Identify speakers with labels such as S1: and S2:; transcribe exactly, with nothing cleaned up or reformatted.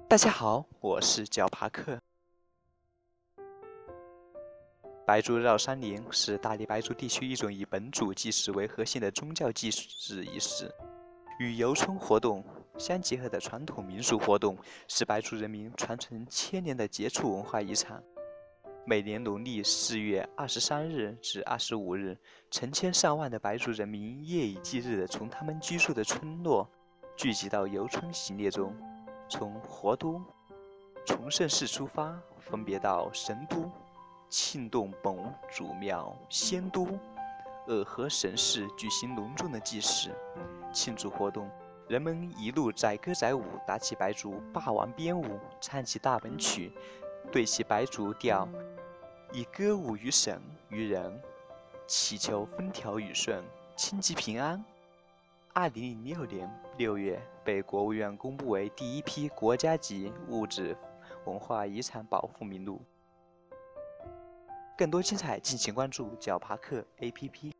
S1: 大家好，我是焦帕克。白族绕山林是大理白族地区一种以本族祭祀为核心的宗教祭祀仪式，与游春活动相结合的传统民俗活动，是白族人民传承千年的杰出文化遗产。每年农历四月二十三日至二十五日，成千上万的白族人民夜以继日地从他们居住的村落聚集到游春行列中，从活都、崇圣寺出发，分别到神都、庆洞本祖庙、仙都、尔和神寺举行隆重的祭祀。庆祝活动，人们一路载歌载舞，打起白族霸王鞭舞，唱起大本曲，对起白族调，以歌舞于神于人，祈求风调雨顺、亲戚平安。二零零六年六月，被国务院公布为第一批国家级物质文化遗产保护名录。更多精彩，敬请关注焦帕克 A P P。